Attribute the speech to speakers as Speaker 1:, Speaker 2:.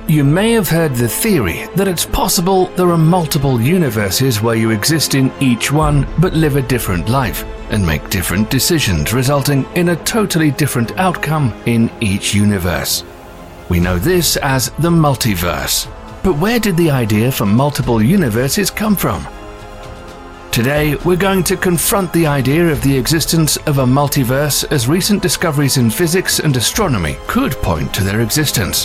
Speaker 1: You may have heard the theory that it's possible there are multiple universes where you exist in each one but live a different life and make different decisions, resulting in a totally different outcome in each universe. We know this as the multiverse. But where did the idea for multiple universes come from? Today, we're going to confront the idea of the existence of a multiverse, as recent discoveries in physics and astronomy could point to their existence.